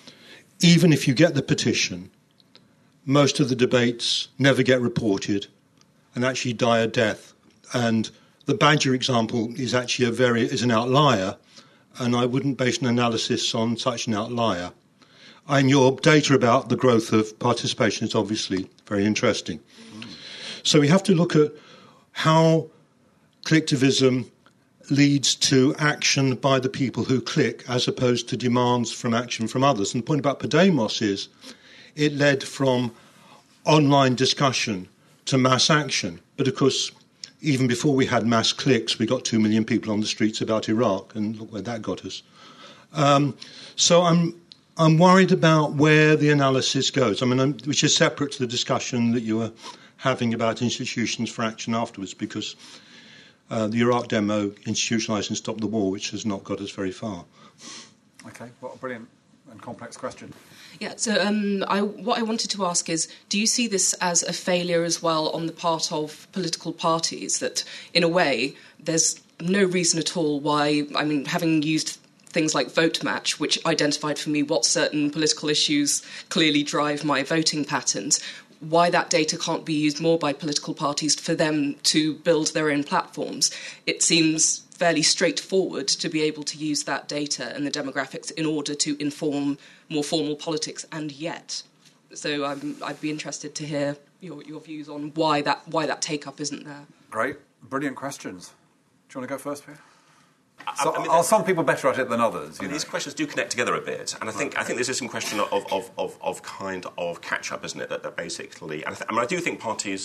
even if you get the petition, most of the debates never get reported and actually die a death. And the Badger example is actually a very is an outlier, and I wouldn't base an analysis on such an outlier. And your data about the growth of participation is obviously very interesting. Mm. So we have to look at how collectivism leads to action by the people who click as opposed to demands from action from others. And the point about Podemos is it led from online discussion to mass action. But of course, even before we had mass clicks, we got two million people on the streets about Iraq, and look where that got us. Um, so I'm I'm worried about where the analysis goes. I mean, I'm, which is separate to the discussion that you were having about institutions for action afterwards, because Uh, the Iraq demo institutionalised and stopped the war, which has not got us very far. Okay, what a brilliant and complex question. Yeah, so um, I, what I wanted to ask is, do you see this as a failure as well on the part of political parties, that in a way there's no reason at all why, I mean, having used things like Vote Match, which identified for me what certain political issues clearly drive my voting patterns, why that data can't be used more by political parties for them to build their own platforms. It seems fairly straightforward to be able to use that data and the demographics in order to inform more formal politics, and yet. So um, I'd be interested to hear your, your views on why that why that take-up isn't there. Great. Brilliant questions. Do you want to go first, Pierre? So, I mean, are some people better at it than others? I mean, these questions do connect together a bit, and I think right. I think this is some question of, of, of, of kind of catch up, isn't it? That, that basically, and I, th- I mean, I do think parties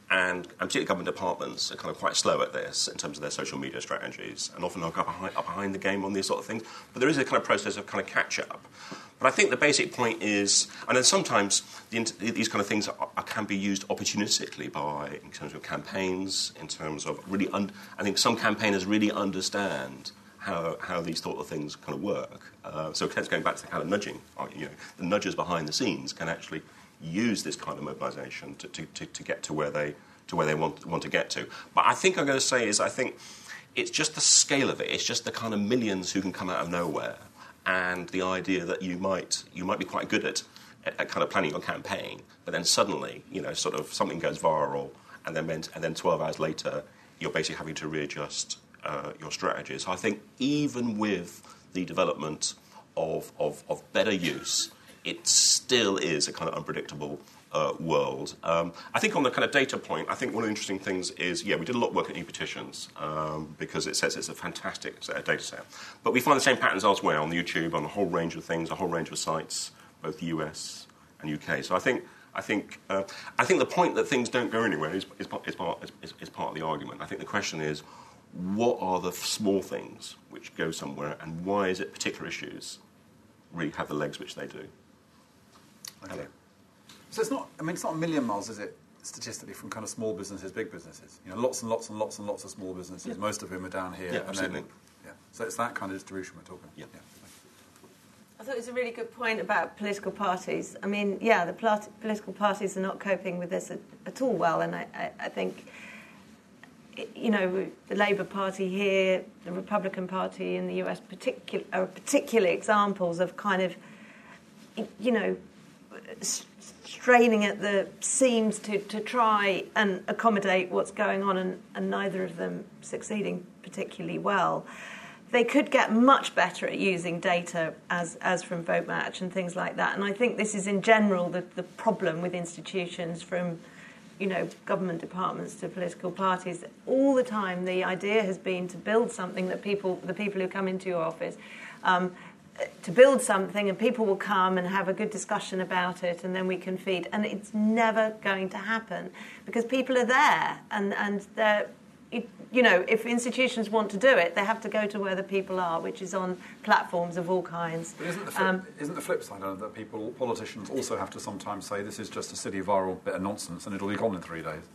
And, and particularly government departments are kind of quite slow at this in terms of their social media strategies, and often are behind, are behind the game on these sort of things. But there is a kind of process of kind of catch-up. But I think the basic point is, and then sometimes the, these kind of things are, are, can be used opportunistically by, in terms of campaigns, in terms of really, un, I think some campaigners really understand how, how these sort of things kind of work. Uh, so going back to the kind of nudging, you know, the nudgers behind the scenes can actually use this kind of mobilisation to, to, to, to get to where they to where they want want to get to. But I think I'm going to say is I think it's just the scale of it. It's just the kind of millions who can come out of nowhere, and the idea that you might you might be quite good at, at, at kind of planning your campaign, but then suddenly you know sort of something goes viral, and then and then twelve hours later you're basically having to readjust uh, your strategy. So I think even with the development of of, of better use, it still is a kind of unpredictable uh, world. Um, I think on the kind of data point, I think one of the interesting things is, yeah, we did a lot of work at e-petitions um, because it says it's a fantastic set of data set. But we find the same patterns elsewhere on YouTube, on a whole range of things, a whole range of sites, both the U S and U K. So I think I think uh, I think the point that things don't go anywhere is, is, is, part, is, is part of the argument. I think the question is, what are the small things which go somewhere, and why is it particular issues really have the legs which they do? Okay. So it's not, I mean, it's not a million miles, is it, statistically, from kind of small businesses, big businesses? You know, lots and lots and lots and lots of small businesses, yeah. Most of whom are down here. Yeah, and absolutely. Then, yeah. So it's that kind of distribution we're talking. Yeah. yeah. I thought it was a really good point about political parties. I mean, yeah, the plat- political parties are not coping with this at, at all well, and I, I, I think, you know, the Labour Party here, the Republican Party in the U S particular, are particular examples of kind of, you know, straining at the seams to, to try and accommodate what's going on, and, and neither of them succeeding particularly well. They could get much better at using data as, as from VoteMatch and things like that. And I think this is in general the, the problem with institutions, from, you know, government departments to political parties. All the time the idea has been to build something that people, the people who come into your office, um, to build something, and people will come and have a good discussion about it, and then we can feed. And it's never going to happen because people are there, and, and they're, you know, if institutions want to do it, they have to go to where the people are, which is on platforms of all kinds. But isn't the flip, um, isn't the flip side of that people, politicians also have to sometimes say this is just a silly viral bit of nonsense and it'll be gone in three days?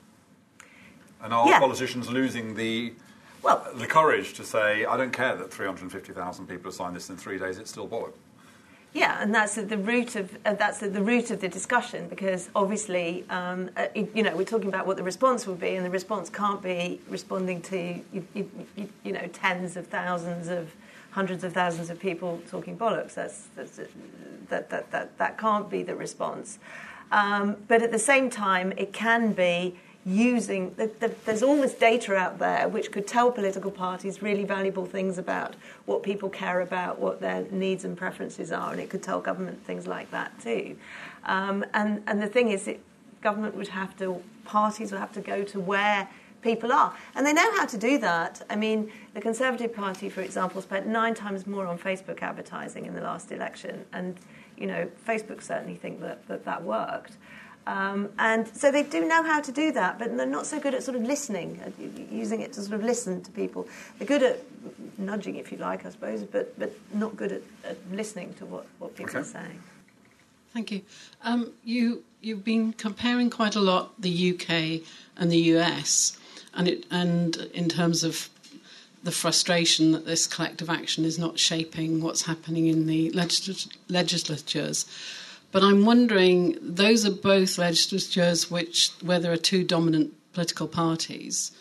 And are yeah. politicians losing the well the courage to say, I don't care that three hundred fifty thousand people have signed this in three days, it's still bollocks? Yeah, and that's at the root of uh, that's at the root of the discussion, because obviously, um, uh, you know, we're talking about what the response will be, and the response can't be responding to you, you, you, you know tens of thousands of hundreds of thousands of people talking bollocks. That's, that's that that that that can't be the response. Um, but at the same time, it can be using the, the, there's all this data out there which could tell political parties really valuable things about what people care about, what their needs and preferences are, and it could tell government things like that too. Um, and, and the thing is, it, government would have to, parties would have to go to where people are. And they know how to do that. I mean, the Conservative Party, for example, spent nine times more on Facebook advertising in the last election. And, you know, Facebook certainly think that that, that worked. Um, and so they do know how to do that, but they're not so good at sort of listening, at using it to sort of listen to people. They're good at nudging, if you like, I suppose, but, but not good at, at listening to what, what people okay. are saying. Thank you. Um, you. You've been comparing quite a lot the U K and the U S, and it and in terms of the frustration that this collective action is not shaping what's happening in the legis- legislatures. But I'm wondering, those are both legislatures which, where there are two dominant political parties,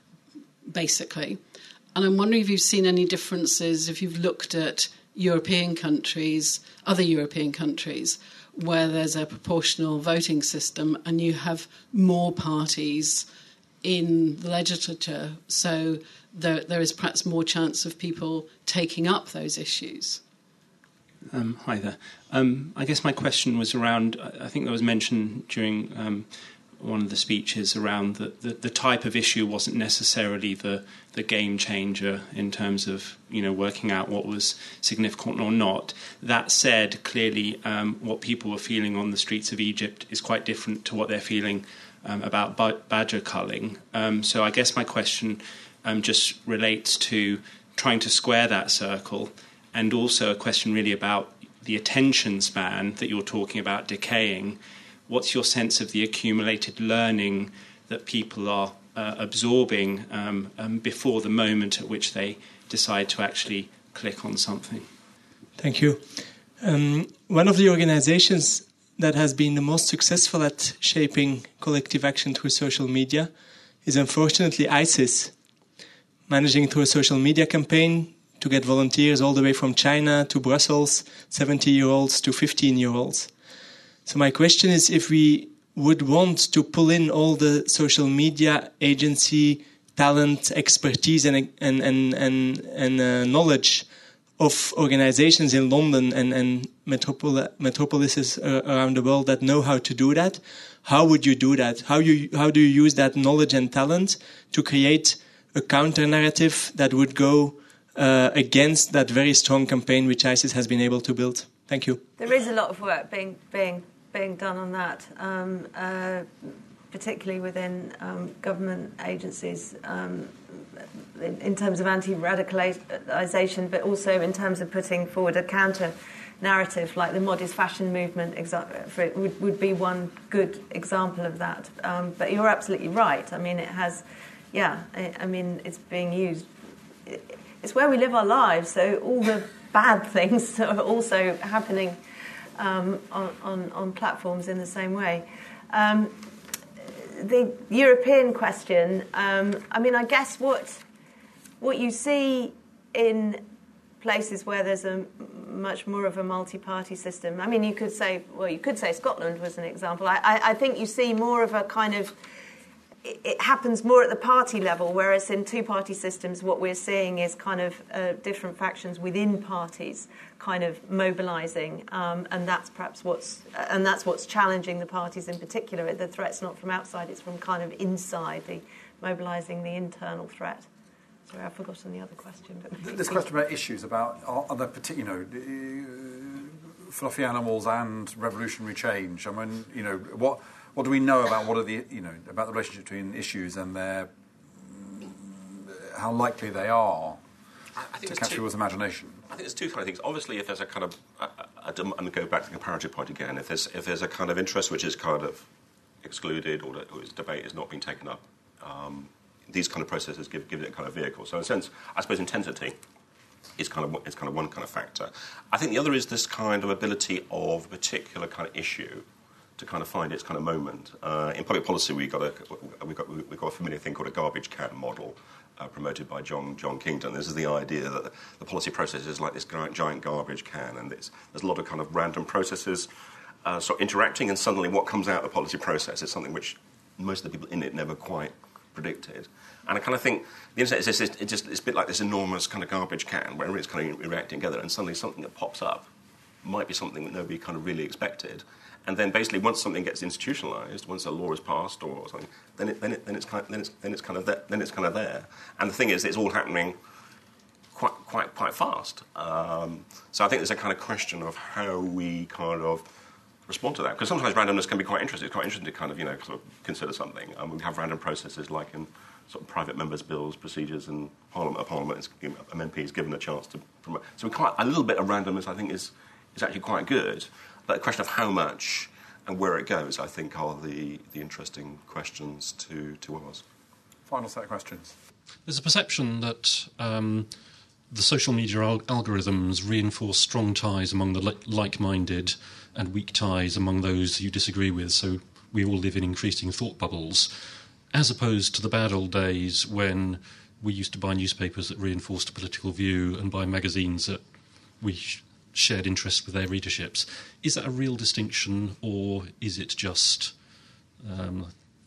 basically. And I'm wondering if you've seen any differences, if you've looked at European countries, other European countries, where there's a proportional voting system and you have more parties in the legislature, so there, there is perhaps more chance of people taking up those issues. Um, hi there. Um, I guess my question was around, I think there was mention during um, one of the speeches around that the, the type of issue wasn't necessarily the, the game changer in terms of, you know, working out what was significant or not. That said, clearly um, what people were feeling on the streets of Egypt is quite different to what they're feeling um, about b- badger culling. Um, so I guess my question um, just relates to trying to square that circle, and also a question really about the attention span that you're talking about decaying. What's your sense of the accumulated learning that people are uh, absorbing um, um, before the moment at which they decide to actually click on something? Thank you. Um, one of the organizations that has been the most successful at shaping collective action through social media is unfortunately ISIS, managing through a social media campaign to get volunteers all the way from China to Brussels, seventy-year-olds to fifteen-year-olds. So my question is, if we would want to pull in all the social media agency, talent, expertise and and and and, and uh, knowledge of organizations in London and, and metropol- metropolises uh, around the world that know how to do that, how would you do that? How you how do you use that knowledge and talent to create a counter-narrative that would go uh, against that very strong campaign which ISIS has been able to build? Thank you. There is a lot of work being being being done on that, um, uh, particularly within um, government agencies, um, in, in terms of anti-radicalisation, but also in terms of putting forward a counter narrative, like the modest fashion movement exa- for it would, would be one good example of that. Um, but you're absolutely right. I mean, it has, yeah, I, I mean, it's being used. It, it's where we live our lives, so all the bad things are also happening um, on, on, on platforms in the same way. Um, the European question, um, I mean, I guess what what you see in places where there's a much more of a multi-party system, I mean, you could say, well, you could say Scotland was an example. I, I, I think you see more of a kind of, it, it happens more at the party level, whereas in two-party systems, what we're seeing is kind of uh, different factions within parties kind of mobilising, um, and that's perhaps what's uh, and that's what's challenging the parties in particular. The threat's not from outside; it's from kind of inside, the mobilising the internal threat. Sorry, I've forgotten the other question. But this question about issues about are, are there particular, you know, uh, fluffy animals and revolutionary change. I mean, you know, what what do we know about what are the you know about the relationship between issues and their how likely they are I think to capture people's imagination? I think there's two kind of things. Obviously, if there's a kind of, uh, uh, and go back to the comparative point again, if there's if there's a kind of interest which is kind of excluded or, or its debate is not being taken up, um, these kind of processes give give it a kind of vehicle. So in a sense, I suppose intensity is kind of is kind of one kind of factor. I think the other is this kind of ability of a particular kind of issue to kind of find its kind of moment. Uh, in public policy, we got a we got we got a familiar thing called a garbage can model. Uh, promoted by John John Kingdon. This is the idea that the, the policy process is like this giant garbage can, and there's a lot of kind of random processes uh, sort of interacting, and suddenly what comes out of the policy process is something which most of the people in it never quite predicted. And I kind of think the internet is just, it's just it's a bit like this enormous kind of garbage can where everybody's kind of reacting together, and suddenly something that pops up might be something that nobody kind of really expected. And then basically, once something gets institutionalised, once a law is passed or something, then it, then it, then it's kind of, then it's then it's kind of there, then it's kind of there. And the thing is, it's all happening quite quite quite fast. Um, so I think there's a kind of question of how we kind of respond to that, because sometimes randomness can be quite interesting. It's quite interesting to kind of you know sort of consider something. Um, we have random processes like in sort of private members' bills, procedures, and Parliament. Parliament is you know, M P is given a chance to promote. So we quite a little bit of randomness, I think, is is actually quite good. But the question of how much and where it goes, I think, are the, the interesting questions to, to ask. Final set of questions. There's a perception that um, the social media al- algorithms reinforce strong ties among the li- like-minded and weak ties among those you disagree with, so we all live in increasing thought bubbles, as opposed to the bad old days when we used to buy newspapers that reinforced a political view and buy magazines that we... Sh- shared interests with their readerships. Is that a real distinction, or is it just um,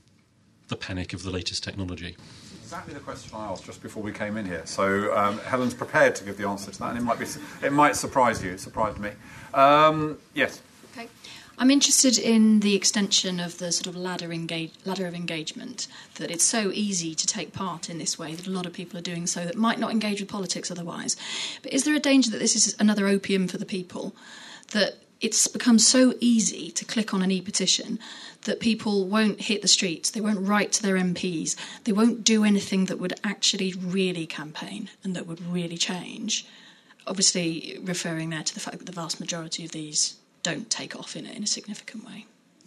the panic of the latest technology? Exactly the question I asked just before we came in here. So um, Helen's prepared to give the answer to that, and it might be it might surprise you. It surprised me. Um, yes. Okay. I'm interested in the extension of the sort of ladder, engage, ladder of engagement, that it's so easy to take part in this way, that a lot of people are doing so that might not engage with politics otherwise. But is there a danger that this is another opium for the people, that it's become so easy to click on an e-petition that people won't hit the streets, they won't write to their M Ps, they won't do anything that would actually really campaign and that would really change. Obviously, referring there to the fact that the vast majority of these don't take off in a, in a significant way.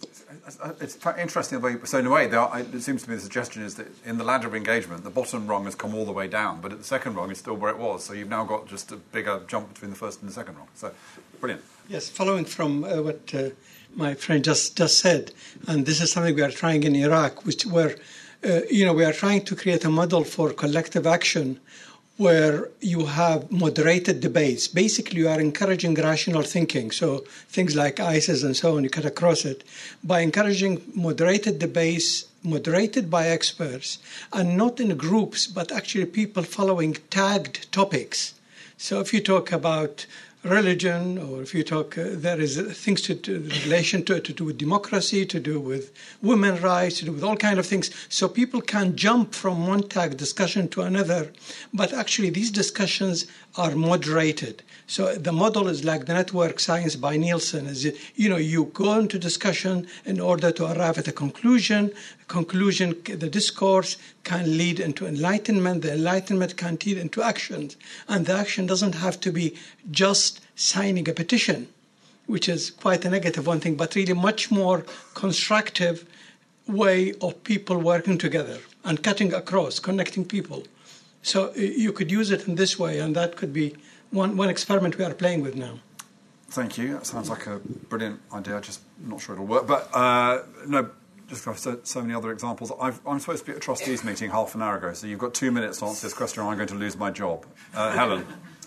It's interesting. So in a way, there are, it seems to me the suggestion is that in the ladder of engagement, the bottom rung has come all the way down, but at the second rung is still where it was. So you've now got just a bigger jump between the first and the second rung. So brilliant. Yes, following from uh, what uh, my friend just, just said, and this is something we are trying in Iraq, which where uh, you know we are trying to create a model for collective action where you have moderated debates. Basically, you are encouraging rational thinking. So things like ISIS and so on, you cut across it. By encouraging moderated debates, moderated by experts, and not in groups, but actually people following tagged topics. So if you talk about religion, or if you talk, uh, there is things to do, relation to to do with democracy, to do with women's rights, to do with all kinds of things. So people can jump from one tag discussion to another, but actually these discussions are moderated. So the model is like the network science by Nielsen. Is you know you go into discussion in order to arrive at a conclusion. Conclusion, the discourse can lead into enlightenment. The enlightenment can lead into actions, and the action doesn't have to be just signing a petition, which is quite a negative one thing, but really much more constructive way of people working together and cutting across, connecting people. So you could use it in this way, and that could be one, one experiment we are playing with now. Thank you. That sounds like a brilliant idea. Just not sure it'll work, but uh, no. Just got so, so many other examples. I've, I'm supposed to be at a trustees meeting half an hour ago, so you've got two minutes to answer this question, or I'm going to lose my job. Uh, Helen.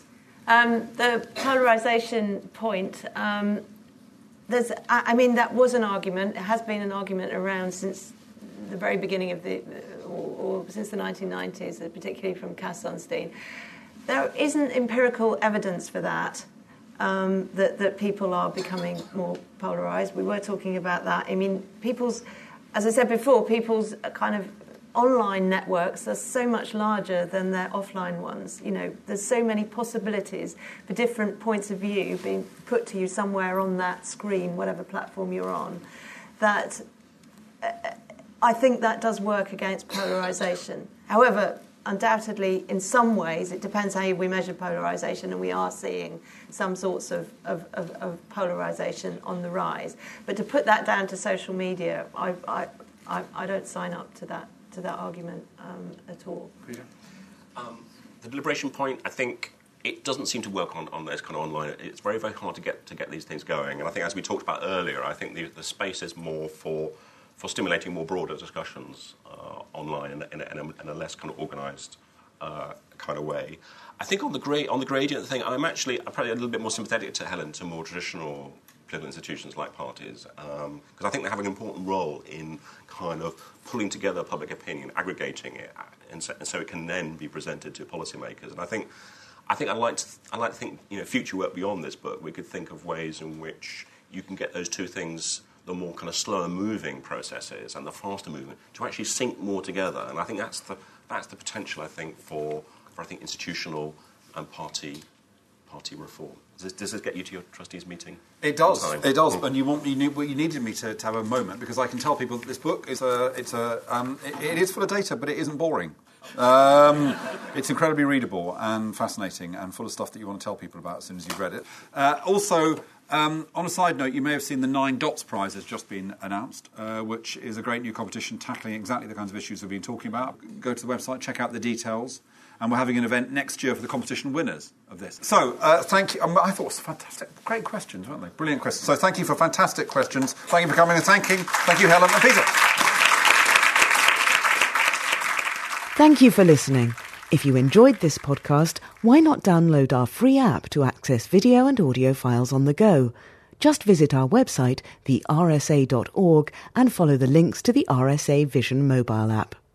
Um, the polarisation point, um, there's, I, I mean, that was an argument. It has been an argument around since the very beginning of the, or, or since the nineteen nineties, particularly from Cass Sunstein. There isn't empirical evidence for that, um, that, that people are becoming more polarised. We were talking about that. I mean, people's, as I said before, people's kind of online networks are so much larger than their offline ones. You know, there's so many possibilities for different points of view being put to you somewhere on that screen, whatever platform you're on, that uh, I think that does work against polarisation. However, undoubtedly, in some ways, it depends how we measure polarisation, and we are seeing some sorts of, of, of, of polarisation on the rise. But to put that down to social media, I, I, I, I don't sign up to that to that argument um, at all. Um, the deliberation point, I think it doesn't seem to work on, on those kind of online. It's very, very hard to get to get these things going. And I think, as we talked about earlier, I think the, the space is more for for stimulating more broader discussions uh, online in, in, in, a, in a less kind of organised uh, kind of way. I think on the gra- on the gradient thing, I'm actually I'm probably a little bit more sympathetic to Helen, to more traditional political institutions like parties, because um, I think they have an important role in kind of pulling together public opinion, aggregating it, and so, and so it can then be presented to policymakers. And I think, I think I like to, I like to think, you know, future work beyond this book. We could think of ways in which you can get those two things, the more kind of slower moving processes and the faster moving, to actually sync more together. And I think that's the that's the potential, I think, for for I think institutional and party party reform. Does this, does this get you to your trustees meeting? It does. It does. And you want you, need, you needed me to, to have a moment, because I can tell people that this book is a it's a um, it, it is full of data, but it isn't boring. Um, it's incredibly readable and fascinating and full of stuff that you want to tell people about as soon as you've read it. Uh, also, um, on a side note, you may have seen the Nine Dots Prize has just been announced, uh, which is a great new competition tackling exactly the kinds of issues we've been talking about. Go to the website, check out the details. And we're having an event next year for the competition winners of this. So, uh, thank you. Um, I thought it was fantastic. Great questions, weren't they? Brilliant questions. So, thank you for fantastic questions. Thank you for coming and thanking. Thank you, Helen and Peter. Thank you for listening. If you enjoyed this podcast, why not download our free app to access video and audio files on the go? Just visit our website, the r s a dot org, and follow the links to the R S A Vision mobile app.